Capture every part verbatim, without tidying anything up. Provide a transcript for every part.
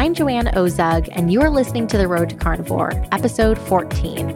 I'm Joanne Ozug, and you're listening to The Road to Carnivore, episode fourteen.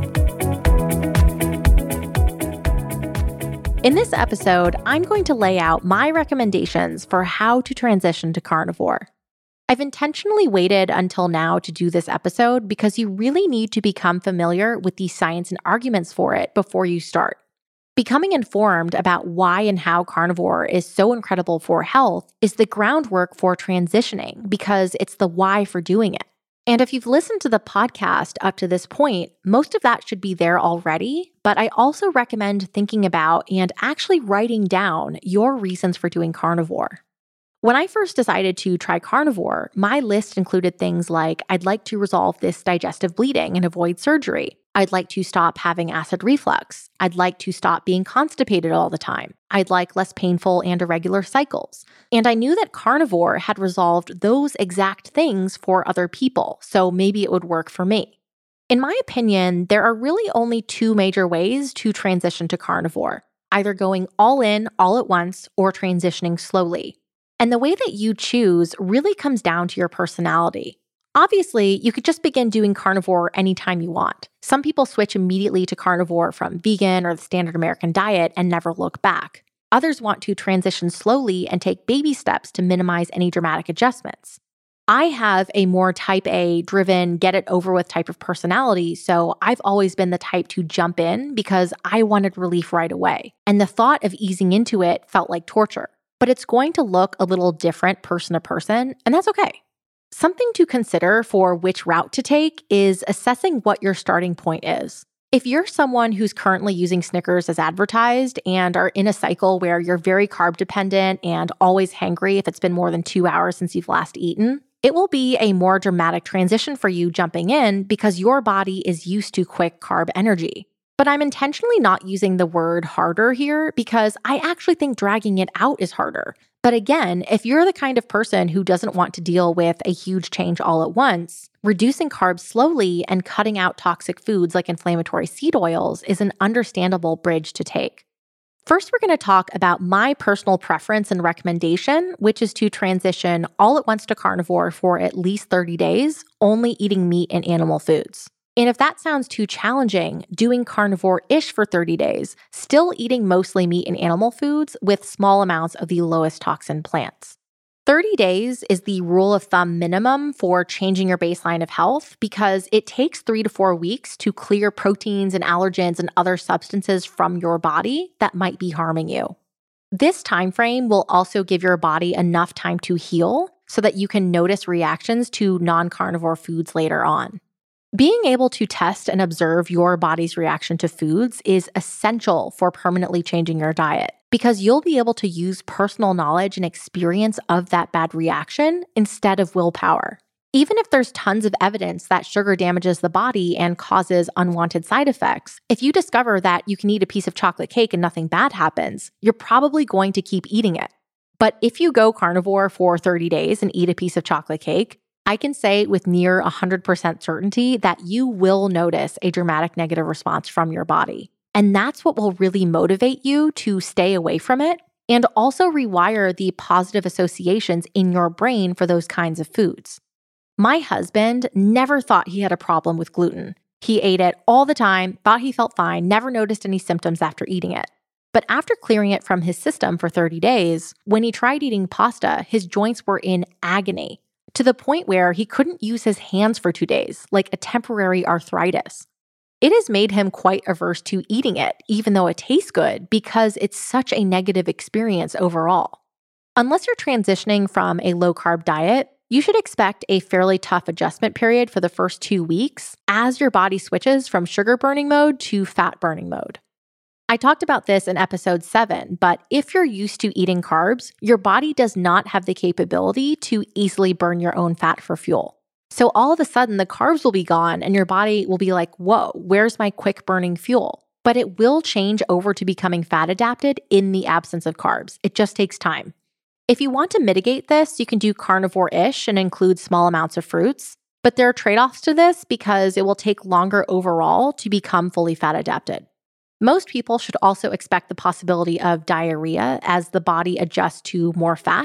In this episode, I'm going to lay out my recommendations for how to transition to carnivore. I've intentionally waited until now to do this episode because you really need to become familiar with the science and arguments for it before you start. Becoming informed about why and how carnivore is so incredible for health is the groundwork for transitioning because it's the why for doing it. And if you've listened to the podcast up to this point, most of that should be there already, but I also recommend thinking about and actually writing down your reasons for doing carnivore. When I first decided to try carnivore, my list included things like I'd like to resolve this digestive bleeding and avoid surgery. I'd like to stop having acid reflux. I'd like to stop being constipated all the time. I'd like less painful and irregular cycles. And I knew that carnivore had resolved those exact things for other people, so maybe it would work for me. In my opinion, there are really only two major ways to transition to carnivore, either going all in all at once or transitioning slowly. And the way that you choose really comes down to your personality. Obviously, you could just begin doing carnivore anytime you want. Some people switch immediately to carnivore from vegan or the standard American diet and never look back. Others want to transition slowly and take baby steps to minimize any dramatic adjustments. I have a more type A driven, get it over with type of personality, so I've always been the type to jump in because I wanted relief right away. And the thought of easing into it felt like torture. But it's going to look a little different person to person, and that's okay. Something to consider for which route to take is assessing what your starting point is. If you're someone who's currently using Snickers as advertised and are in a cycle where you're very carb dependent and always hangry if it's been more than two hours since you've last eaten, it will be a more dramatic transition for you jumping in because your body is used to quick carb energy. But I'm intentionally not using the word harder here because I actually think dragging it out is harder. But again, if you're the kind of person who doesn't want to deal with a huge change all at once, reducing carbs slowly and cutting out toxic foods like inflammatory seed oils is an understandable bridge to take. First, we're going to talk about my personal preference and recommendation, which is to transition all at once to carnivore for at least thirty days, only eating meat and animal foods. And if that sounds too challenging, doing carnivore-ish for thirty days, still eating mostly meat and animal foods with small amounts of the lowest toxin plants. thirty days is the rule of thumb minimum for changing your baseline of health because it takes three to four weeks to clear proteins and allergens and other substances from your body that might be harming you. This time frame will also give your body enough time to heal so that you can notice reactions to non-carnivore foods later on. Being able to test and observe your body's reaction to foods is essential for permanently changing your diet because you'll be able to use personal knowledge and experience of that bad reaction instead of willpower. Even if there's tons of evidence that sugar damages the body and causes unwanted side effects, if you discover that you can eat a piece of chocolate cake and nothing bad happens, you're probably going to keep eating it. But if you go carnivore for thirty days and eat a piece of chocolate cake, I can say with near one hundred percent certainty that you will notice a dramatic negative response from your body. And that's what will really motivate you to stay away from it and also rewire the positive associations in your brain for those kinds of foods. My husband never thought he had a problem with gluten. He ate it all the time, thought he felt fine, never noticed any symptoms after eating it. But after clearing it from his system for thirty days, when he tried eating pasta, his joints were in agony, to the point where he couldn't use his hands for two days, like a temporary arthritis. It has made him quite averse to eating it, even though it tastes good, because it's such a negative experience overall. Unless you're transitioning from a low-carb diet, you should expect a fairly tough adjustment period for the first two weeks as your body switches from sugar burning mode to fat burning mode. I talked about this in episode seven, but if you're used to eating carbs, your body does not have the capability to easily burn your own fat for fuel. So all of a sudden, the carbs will be gone and your body will be like, whoa, where's my quick burning fuel? But it will change over to becoming fat adapted in the absence of carbs. It just takes time. If you want to mitigate this, you can do carnivore-ish and include small amounts of fruits. But there are trade-offs to this because it will take longer overall to become fully fat adapted. Most people should also expect the possibility of diarrhea as the body adjusts to more fat,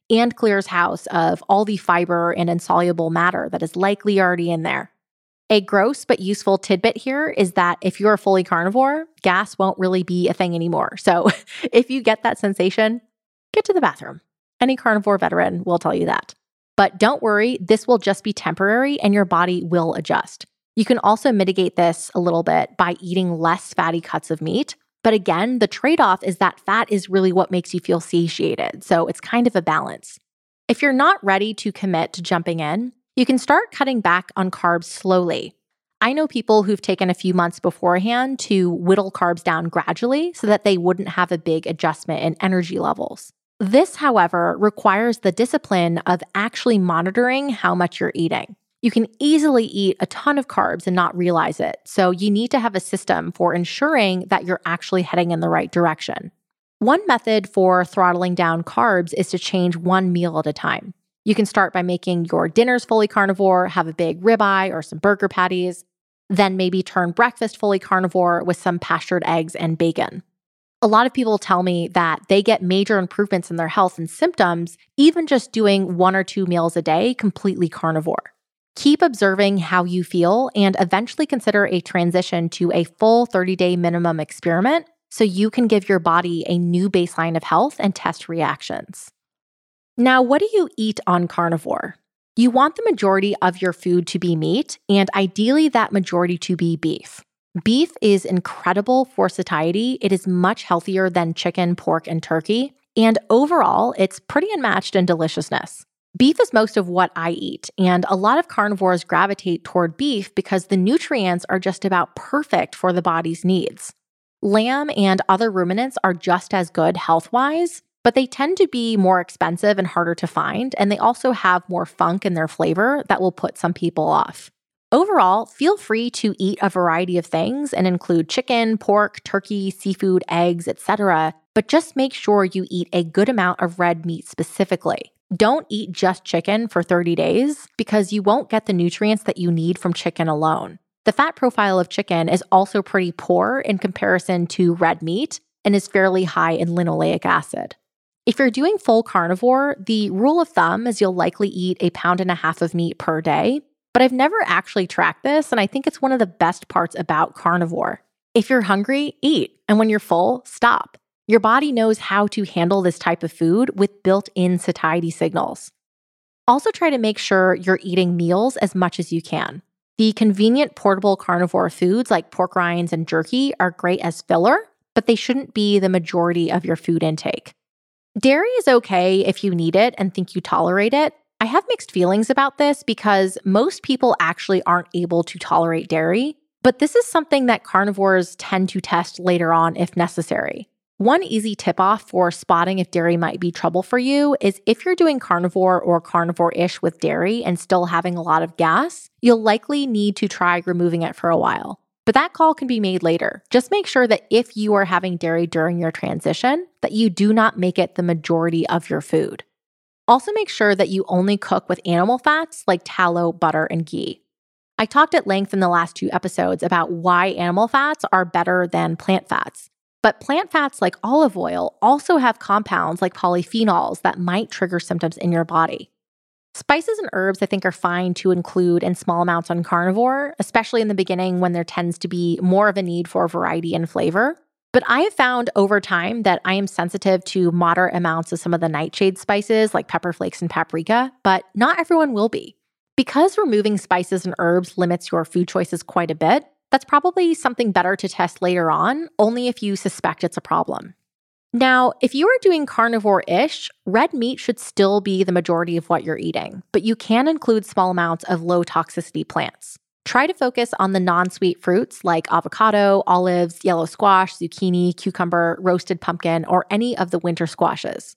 and clears house of all the fiber and insoluble matter that is likely already in there. A gross but useful tidbit here is that if you're fully carnivore, gas won't really be a thing anymore. So if you get that sensation, get to the bathroom. Any carnivore veteran will tell you that. But don't worry, this will just be temporary and your body will adjust. You can also mitigate this a little bit by eating less fatty cuts of meat. But again, the trade-off is that fat is really what makes you feel satiated. So it's kind of a balance. If you're not ready to commit to jumping in, you can start cutting back on carbs slowly. I know people who've taken a few months beforehand to whittle carbs down gradually so that they wouldn't have a big adjustment in energy levels. This, however, requires the discipline of actually monitoring how much you're eating. You can easily eat a ton of carbs and not realize it, so you need to have a system for ensuring that you're actually heading in the right direction. One method for throttling down carbs is to change one meal at a time. You can start by making your dinners fully carnivore, have a big ribeye or some burger patties, then maybe turn breakfast fully carnivore with some pastured eggs and bacon. A lot of people tell me that they get major improvements in their health and symptoms, even just doing one or two meals a day completely carnivore. Keep observing how you feel and eventually consider a transition to a full thirty-day minimum experiment so you can give your body a new baseline of health and test reactions. Now, what do you eat on carnivore? You want the majority of your food to be meat, and ideally that majority to be beef. Beef is incredible for satiety. It is much healthier than chicken, pork, and turkey, and overall, it's pretty unmatched in deliciousness. Beef is most of what I eat, and a lot of carnivores gravitate toward beef because the nutrients are just about perfect for the body's needs. Lamb and other ruminants are just as good health-wise, but they tend to be more expensive and harder to find, and they also have more funk in their flavor that will put some people off. Overall, feel free to eat a variety of things and include chicken, pork, turkey, seafood, eggs, et cetera, but just make sure you eat a good amount of red meat specifically. Don't eat just chicken for thirty days because you won't get the nutrients that you need from chicken alone. The fat profile of chicken is also pretty poor in comparison to red meat and is fairly high in linoleic acid. If you're doing full carnivore, the rule of thumb is you'll likely eat a pound and a half of meat per day, but I've never actually tracked this, and I think it's one of the best parts about carnivore. If you're hungry, eat, and when you're full, stop. Your body knows how to handle this type of food with built-in satiety signals. Also try to make sure you're eating meals as much as you can. The convenient portable carnivore foods like pork rinds and jerky are great as filler, but they shouldn't be the majority of your food intake. Dairy is okay if you need it and think you tolerate it. I have mixed feelings about this because most people actually aren't able to tolerate dairy, but this is something that carnivores tend to test later on if necessary. One easy tip-off for spotting if dairy might be trouble for you is if you're doing carnivore or carnivore-ish with dairy and still having a lot of gas, you'll likely need to try removing it for a while. But that call can be made later. Just make sure that if you are having dairy during your transition, that you do not make it the majority of your food. Also make sure that you only cook with animal fats like tallow, butter, and ghee. I talked at length in the last two episodes about why animal fats are better than plant fats. But plant fats like olive oil also have compounds like polyphenols that might trigger symptoms in your body. Spices and herbs I think are fine to include in small amounts on carnivore, especially in the beginning when there tends to be more of a need for variety and flavor. But I have found over time that I am sensitive to moderate amounts of some of the nightshade spices like pepper flakes and paprika, but not everyone will be. Because removing spices and herbs limits your food choices quite a bit, that's probably something better to test later on, only if you suspect it's a problem. Now, if you are doing carnivore-ish, red meat should still be the majority of what you're eating, but you can include small amounts of low-toxicity plants. Try to focus on the non-sweet fruits like avocado, olives, yellow squash, zucchini, cucumber, roasted pumpkin, or any of the winter squashes.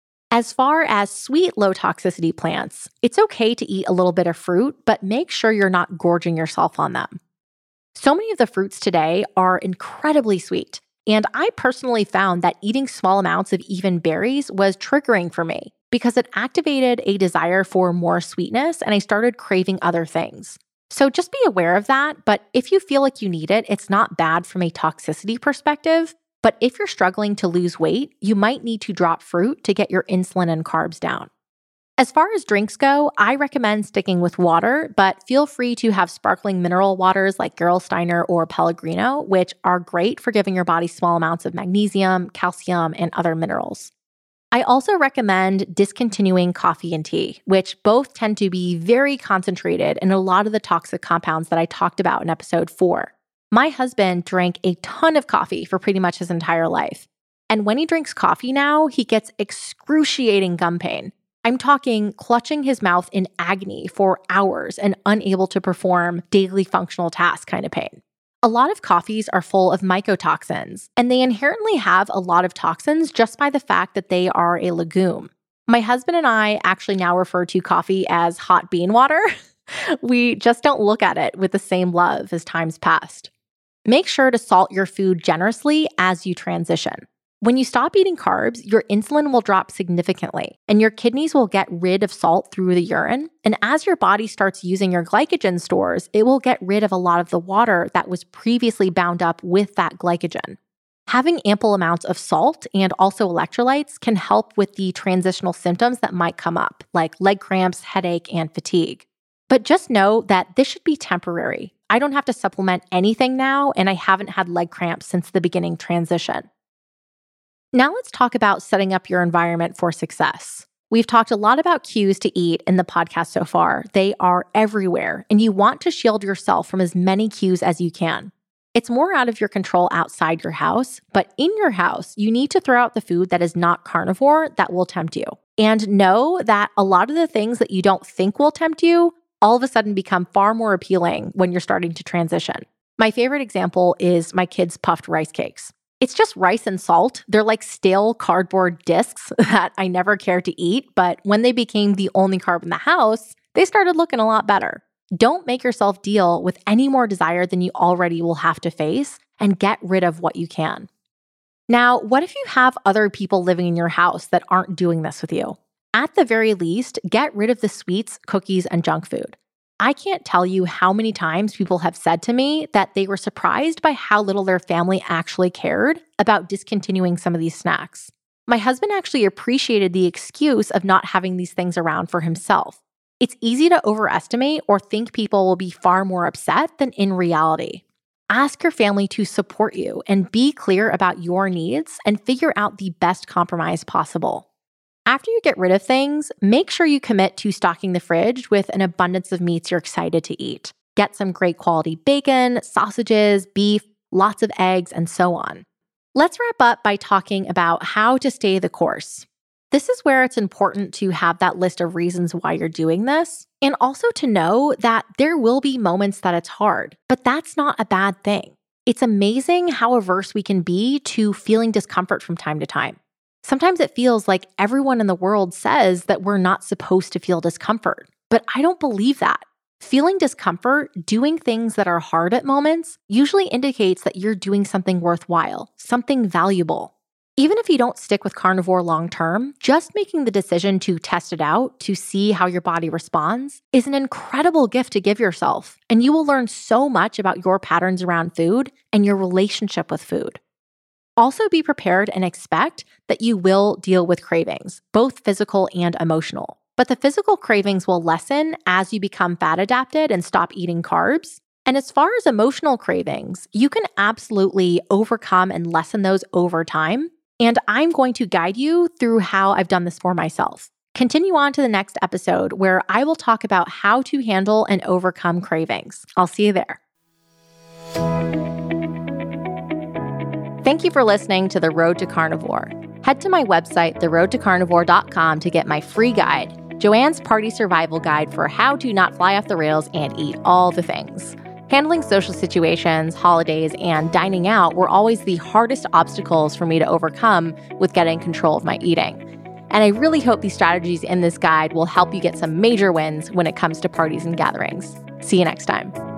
As far as sweet low-toxicity plants, it's okay to eat a little bit of fruit, but make sure you're not gorging yourself on them. So many of the fruits today are incredibly sweet, and I personally found that eating small amounts of even berries was triggering for me because it activated a desire for more sweetness and I started craving other things. So just be aware of that, but if you feel like you need it, it's not bad from a toxicity perspective. But if you're struggling to lose weight, you might need to drop fruit to get your insulin and carbs down. As far as drinks go, I recommend sticking with water, but feel free to have sparkling mineral waters like Gerolsteiner or Pellegrino, which are great for giving your body small amounts of magnesium, calcium, and other minerals. I also recommend discontinuing coffee and tea, which both tend to be very concentrated in a lot of the toxic compounds that I talked about in episode four. My husband drank a ton of coffee for pretty much his entire life. And when he drinks coffee now, he gets excruciating gum pain. I'm talking clutching his mouth in agony for hours and unable to perform daily functional tasks kind of pain. A lot of coffees are full of mycotoxins, and they inherently have a lot of toxins just by the fact that they are a legume. My husband and I actually now refer to coffee as hot bean water. We just don't look at it with the same love as time's past. Make sure to salt your food generously as you transition. When you stop eating carbs, your insulin will drop significantly, and your kidneys will get rid of salt through the urine. And as your body starts using your glycogen stores, it will get rid of a lot of the water that was previously bound up with that glycogen. Having ample amounts of salt and also electrolytes can help with the transitional symptoms that might come up, like leg cramps, headache, and fatigue. But just know that this should be temporary. I don't have to supplement anything now, and I haven't had leg cramps since the beginning transition. Now let's talk about setting up your environment for success. We've talked a lot about cues to eat in the podcast so far. They are everywhere, and you want to shield yourself from as many cues as you can. It's more out of your control outside your house, but in your house, you need to throw out the food that is not carnivore that will tempt you. And know that a lot of the things that you don't think will tempt you all of a sudden become far more appealing when you're starting to transition. My favorite example is my kids' puffed rice cakes. It's just rice and salt. They're like stale cardboard discs that I never cared to eat, but when they became the only carb in the house, they started looking a lot better. Don't make yourself deal with any more desire than you already will have to face, and get rid of what you can. Now, what if you have other people living in your house that aren't doing this with you? At the very least, get rid of the sweets, cookies, and junk food. I can't tell you how many times people have said to me that they were surprised by how little their family actually cared about discontinuing some of these snacks. My husband actually appreciated the excuse of not having these things around for himself. It's easy to overestimate or think people will be far more upset than in reality. Ask your family to support you and be clear about your needs and figure out the best compromise possible. After you get rid of things, make sure you commit to stocking the fridge with an abundance of meats you're excited to eat. Get some great quality bacon, sausages, beef, lots of eggs, and so on. Let's wrap up by talking about how to stay the course. This is where it's important to have that list of reasons why you're doing this, and also to know that there will be moments that it's hard, but that's not a bad thing. It's amazing how averse we can be to feeling discomfort from time to time. Sometimes it feels like everyone in the world says that we're not supposed to feel discomfort, but I don't believe that. Feeling discomfort, doing things that are hard at moments, usually indicates that you're doing something worthwhile, something valuable. Even if you don't stick with carnivore long term, just making the decision to test it out, to see how your body responds, is an incredible gift to give yourself, and you will learn so much about your patterns around food and your relationship with food. Also be prepared and expect that you will deal with cravings, both physical and emotional. But the physical cravings will lessen as you become fat adapted and stop eating carbs. And as far as emotional cravings, you can absolutely overcome and lessen those over time. And I'm going to guide you through how I've done this for myself. Continue on to the next episode where I will talk about how to handle and overcome cravings. I'll see you there. Thank you for listening to The Road to Carnivore. Head to my website, the road to carnivore dot com, to get my free guide, Joanne's Party Survival Guide for how to not fly off the rails and eat all the things. Handling social situations, holidays, and dining out were always the hardest obstacles for me to overcome with getting control of my eating. And I really hope these strategies in this guide will help you get some major wins when it comes to parties and gatherings. See you next time.